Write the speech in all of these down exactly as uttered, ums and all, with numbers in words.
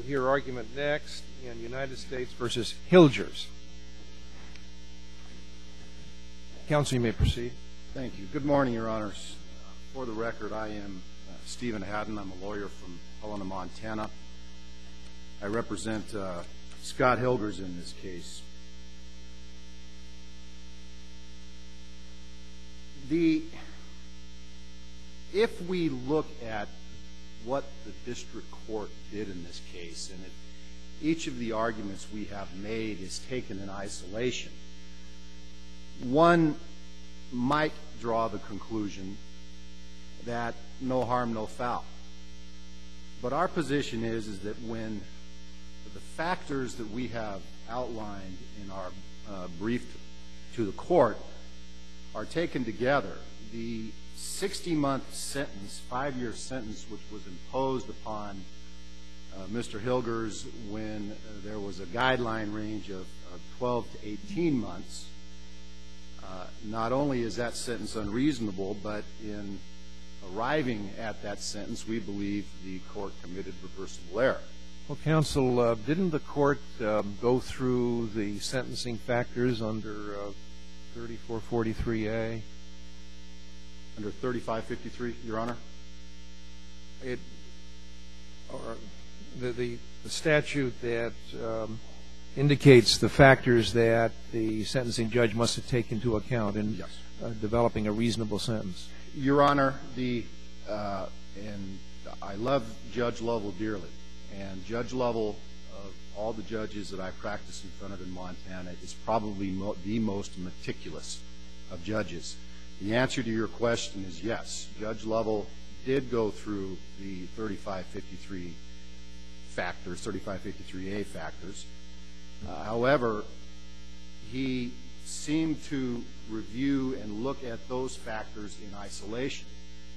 hear argument next in United States v. Hilgers. Counsel, you may proceed. Thank you. Good morning, Your Honors. For the record, I am uh, Stephen Haddon. I'm a lawyer from Helena, Montana. I represent uh, Scott Hilgers in this case. The, if we look at what the district court did in this case, and if each of the arguments we have made is taken in isolation, one might draw the conclusion that no harm, no foul. But our position is, is that when the factors that we have outlined in our uh, brief to the court are taken together, the sixty-month sentence, five-year sentence, which was imposed upon uh, Mister Hilgers when uh, there was a guideline range of, of twelve to eighteen months, uh, not only is that sentence unreasonable, but in arriving at that sentence, we believe the court committed reversible error. Well, counsel, uh, didn't the court um, go through the sentencing factors under uh, thirty-four forty-three A? Under thirty-five fifty-three, Your Honor? It, or the, the, the statute that um, indicates the factors that the sentencing judge must have taken into account in yes. uh, developing a reasonable sentence. Your Honor, the uh, and I love Judge Lovell dearly, and Judge Lovell, of all the judges that I practice in front of in Montana, is probably mo the most meticulous of judges. The answer to your question is yes. Judge Lovell did go through the thirty-five fifty-three factors, thirty-five fifty-three A factors. Uh, however, he seemed to review and look at those factors in isolation.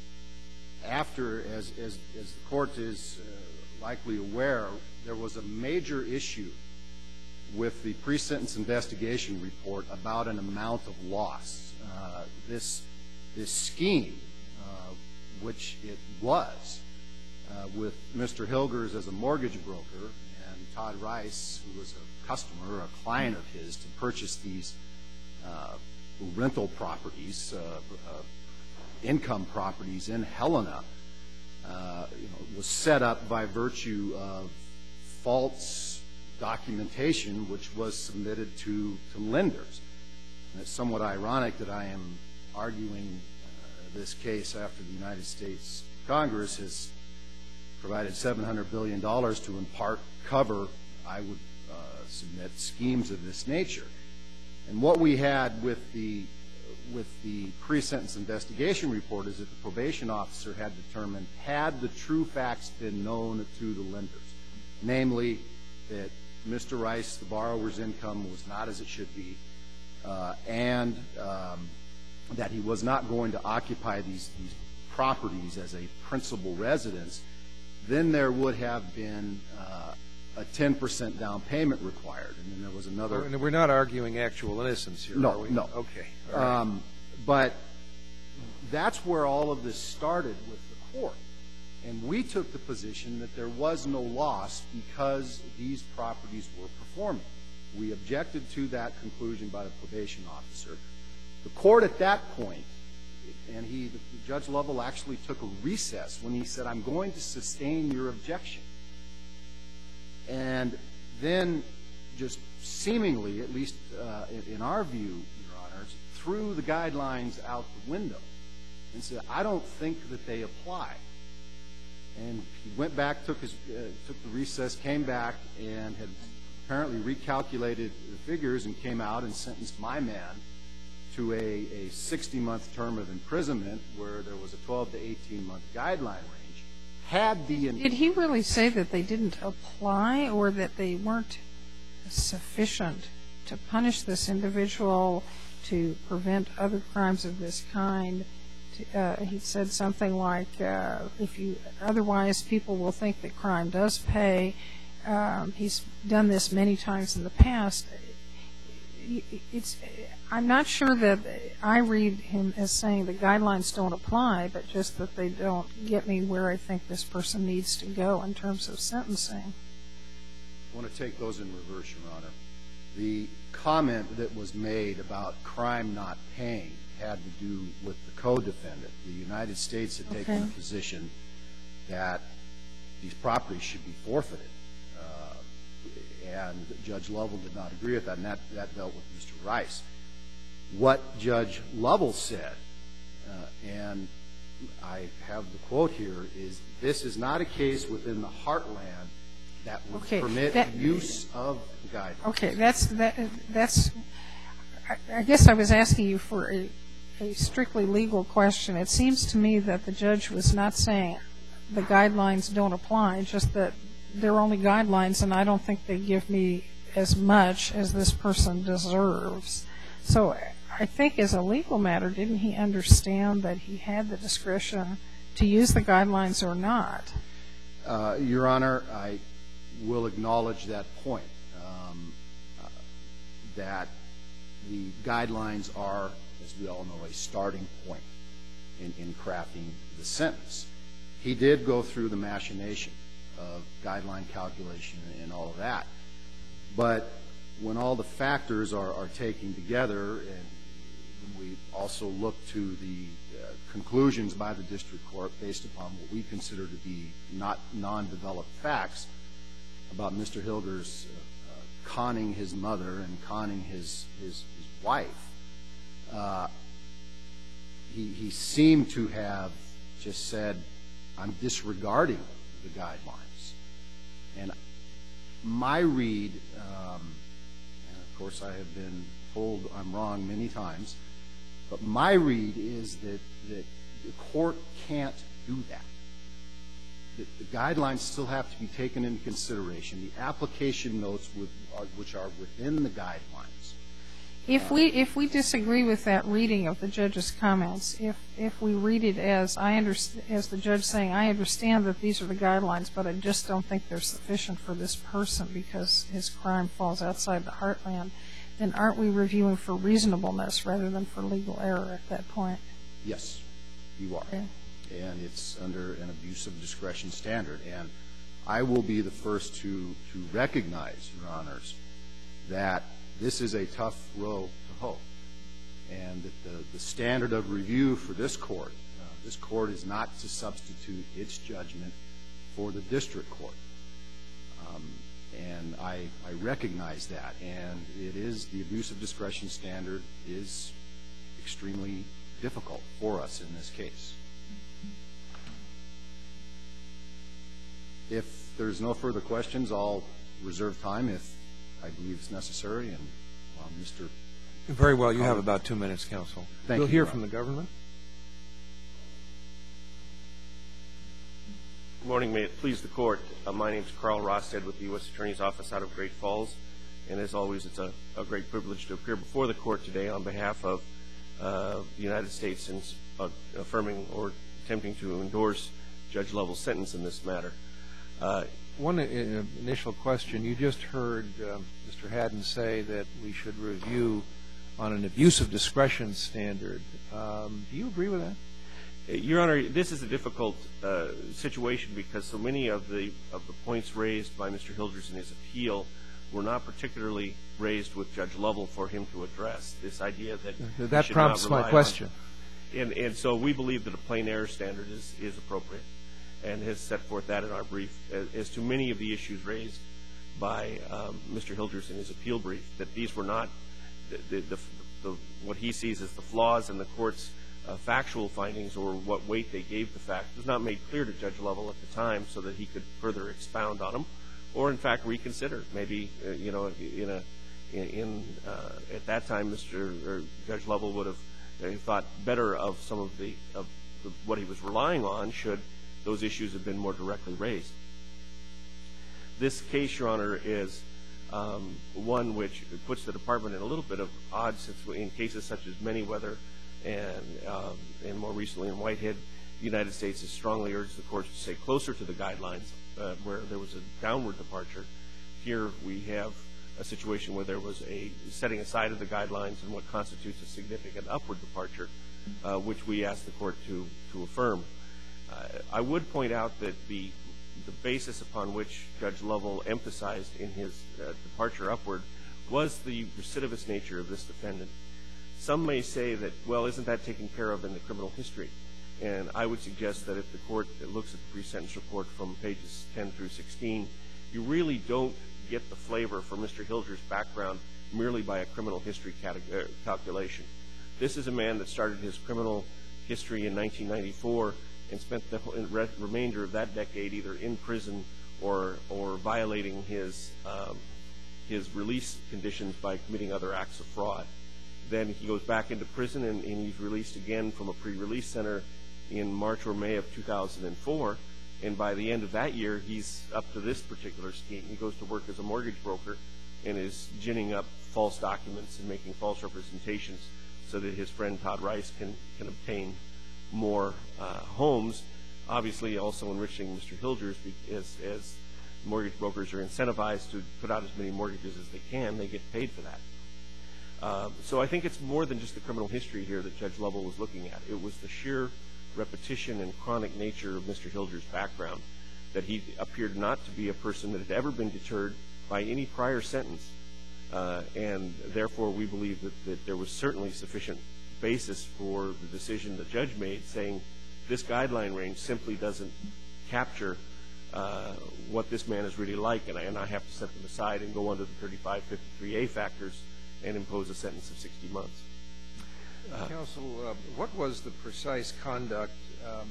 After, as, as, as the court is uh, likely aware, there was a major issue with the pre-sentence investigation report about an amount of loss. Uh, this, this scheme, uh, which it was, uh, with Mister Hilgers as a mortgage broker and Todd Rice, who was a customer, a client of his, to purchase these uh, rental properties, uh, uh, income properties in Helena, uh, you know, was set up by virtue of false documentation which was submitted to, to lenders. And it's somewhat ironic that I am arguing uh, this case after the United States Congress has provided seven hundred billion dollars to in part cover, I would uh, submit, schemes of this nature. And what we had with the, with the pre-sentence investigation report is that the probation officer had determined, had the true facts been known to the lenders, namely that Mister Rice, the borrower's income, was not as it should be, Uh, and um, that he was not going to occupy these, these properties as a principal residence, then there would have been uh, a ten percent down payment required. And then there was another. And we're not arguing actual innocence here, no, are we? No. Okay. All right. Um, but that's where all of this started with the court. And we took the position that there was no loss because these properties were performing. We objected to that conclusion by the probation officer. The court at that point, and he, Judge Lovell actually took a recess when he said, I'm going to sustain your objection. And then just seemingly, at least uh, in, in our view, Your Honors, threw the guidelines out the window and said, I don't think that they apply. And he went back, took, his, uh, took the recess, came back, and had apparently recalculated the figures and came out and sentenced my man to a sixty-month term of imprisonment where there was a twelve to eighteen month guideline range. Had the Did he really say that they didn't apply or that they weren't sufficient to punish this individual, to prevent other crimes of this kind? Uh, he said something like, uh, if you, otherwise people will think that crime does pay. Um, he's done this many times in the past. It's, I'm not sure that I read him as saying the guidelines don't apply, but just that they don't get me where I think this person needs to go in terms of sentencing. want to take those in reverse, Your Honor. The comment that was made about crime not paying had to do with the co-defendant. The United States had taken Okay. a position that these properties should be forfeited. Uh, and Judge Lovell did not agree with that, and that, that dealt with Mister Rice. What Judge Lovell said, uh, and I have the quote here, is this is not a case within the heartland that would Okay, permit that- use of the guidelines. Okay, that's, that, that's, I- I guess I was asking you for a, a strictly legal question. It seems to me that the judge was not saying the guidelines don't apply, just that they're only guidelines and I don't think they give me as much as this person deserves. So I think as a legal matter, didn't he understand that he had the discretion to use the guidelines or not? Uh, Your Honor, I will acknowledge that point, um, uh, that the guidelines are, as we all know, a starting point in, in crafting the sentence. He did go through the machination of guideline calculation and all of that. But when all the factors are, are taken together, and when we also look to the uh, conclusions by the district court based upon what we consider to be not non-developed facts about Mister Hilger's uh, uh, conning his mother and conning his, his, his wife, uh, he, he seemed to have just said, I'm disregarding the guidelines. And my read, um, and of course I have been told I'm wrong many times, but my read is that, that the court can't do that. The, the guidelines still have to be taken into consideration. The application notes, with, are, which are within the guidelines. If we if we disagree with that reading of the judge's comments, if if we read it as I understand, as the judge saying, I understand that these are the guidelines, but I just don't think they're sufficient for this person because his crime falls outside the heartland, then aren't we reviewing for reasonableness rather than for legal error at that point? Yes, you are. Okay. And it's under an abuse of discretion standard. And I will be the first to, to recognize, Your Honors, that this is a tough row to hoe, and that the, the standard of review for this court, uh, this court is not to substitute its judgment for the district court. Um, and I, I recognize that. And it is, the abuse of discretion standard is extremely difficult for us in this case. If there's no further questions, I'll reserve time if I believe it's necessary. And uh, Mister Very well. You have about two minutes, counsel. Thank We'll you, hear Your from the government. Good morning. May it please the Court. Uh, my name is Carl Rosted with the U S Attorney's Office out of Great Falls. And as always, it's a, a great privilege to appear before the Court today on behalf of uh, the United States in uh, affirming or attempting to endorse Judge Lovell's sentence in this matter. Uh, One uh, initial question. You just heard uh, Mister Haddon say that we should review on an abuse of discretion standard. Um, do you agree with that? Your Honor, this is a difficult uh, situation because so many of the of the points raised by Mister Hilders in his appeal were not particularly raised with Judge Lovell for him to address. This idea that That should prompts not my rely question. on, and and so we believe that a plain error standard is is appropriate, and has set forth that in our brief. As, as to many of the issues raised by um, Mister Hilders in his appeal brief, that these were not the, the, the, the what he sees as the flaws in the Court's Uh, factual findings or what weight they gave the fact was not made clear to Judge Lovell at the time so that he could further expound on them or, in fact, reconsider. Maybe, uh, you know, in a, in, uh, at that time, Mister or Judge Lovell would have uh, thought better of some of the, of the, what he was relying on should those issues have been more directly raised. This case, Your Honor, is um, one which puts the Department in a little bit of odd since in cases such as Manyweather and um, and more recently in Whitehead, the United States has strongly urged the courts to stay closer to the guidelines uh, where there was a downward departure. Here we have a situation where there was a setting aside of the guidelines and what constitutes a significant upward departure, uh, which we asked the court to, to affirm. Uh, I would point out that the the basis upon which Judge Lovell emphasized in his uh, departure upward was the recidivist nature of this defendant. Some may say that, well, isn't that taken care of in the criminal history? And I would suggest that if the court looks at the pre-sentence report from pages ten through sixteen, you really don't get the flavor for Mister Hilger's background merely by a criminal history calculation. This is a man that started his criminal history in nineteen ninety-four and spent the remainder of that decade either in prison or or violating his um, his release conditions by committing other acts of fraud. Then he goes back into prison and, and he's released again from a pre-release center in March or May of two thousand four. And by the end of that year, he's up to this particular scheme. He goes to work as a mortgage broker and is ginning up false documents and making false representations so that his friend Todd Rice can, can obtain more uh, homes, obviously also enriching Mister Hilger's as, as mortgage brokers are incentivized to put out as many mortgages as they can. They get paid for that. Uh, so I think it's more than just the criminal history here that Judge Lovell was looking at. It was the sheer repetition and chronic nature of Mister Hilger's background, that he appeared not to be a person that had ever been deterred by any prior sentence. Uh, and therefore, we believe that, that there was certainly sufficient basis for the decision the judge made, saying this guideline range simply doesn't capture uh, what this man is really like, and I, and I have to set them aside and go under the thirty-five fifty-three A factors and impose a sentence of sixty months. Uh, Counsel, uh, what was the precise conduct um,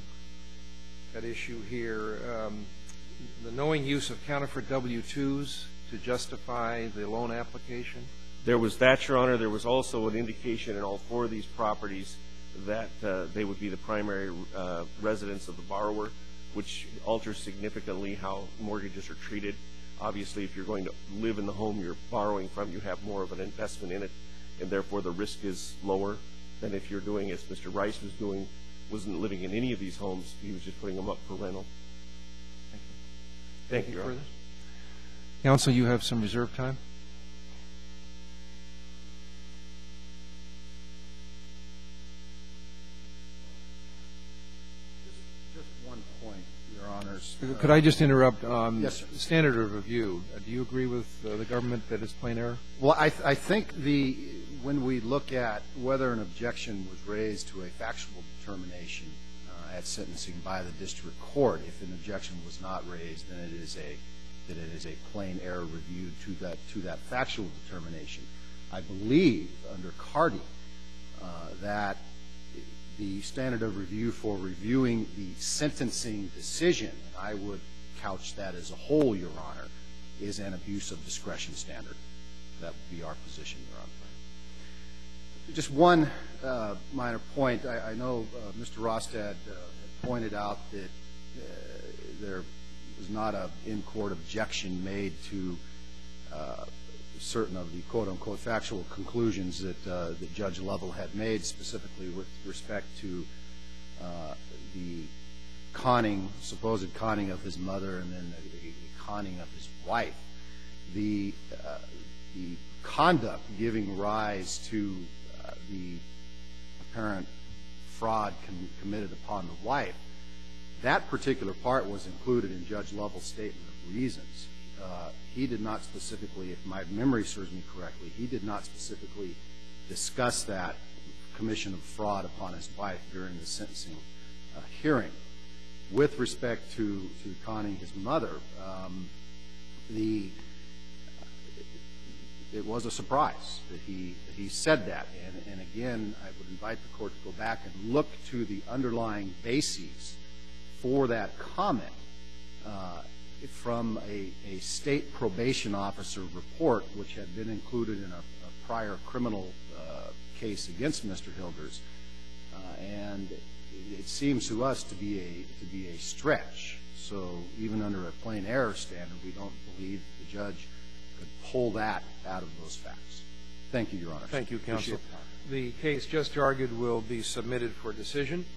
at issue here? Um, the knowing use of counterfeit W two's to justify the loan application? There was that, Your Honor. There was also an indication in all four of these properties that uh, they would be the primary uh, residence of the borrower, which alters significantly how mortgages are treated. Obviously, if you're going to live in the home you're borrowing from, you have more of an investment in it, and therefore the risk is lower than if you're doing as Mister Rice was doing, wasn't living in any of these homes. He was just putting them up for rental. Thank you. Thank you, Your Honor. Counsel, you have some reserve time. Just one point, Your Honors. Could I just interrupt? Um, Yes, sir. Standard of review. Uh, do you agree with uh, the government that it's plain error? Well, I, th I think the when we look at whether an objection was raised to a factual determination uh, at sentencing by the district court, if an objection was not raised, then it is a that it is a plain error review to that to that factual determination. I believe under Carty uh, that the standard of review for reviewing the sentencing decision, and I would couch that as a whole, Your Honor, is an abuse of discretion standard. That would be our position, Your Honor. Just one uh, minor point. I, I know uh, Mister Rostad uh, had pointed out that uh, there was not an in-court objection made to uh, certain of the quote-unquote factual conclusions that, uh, that Judge Lovell had made, specifically with respect to uh, the conning, supposed conning of his mother and then the, the conning of his wife. The, uh, the conduct giving rise to uh, the apparent fraud com committed upon the wife, that particular part was included in Judge Lovell's statement of reasons. Uh, he did not specifically, if my memory serves me correctly, he did not specifically discuss that commission of fraud upon his wife during the sentencing uh, hearing. With respect to, to conning his mother, um, the it was a surprise that he that he said that. And, and again, I would invite the court to go back and look to the underlying bases for that comment uh, from a, a state probation officer report, which had been included in a, a prior criminal uh, case against Mister Hilgers. Uh, and it, it seems to us to be a to be a stretch. So even under a plain error standard, we don't believe the judge could pull that out of those facts. Thank you, Your Honor. Thank you, counsel. Appreciate the time. The case just argued will be submitted for decision.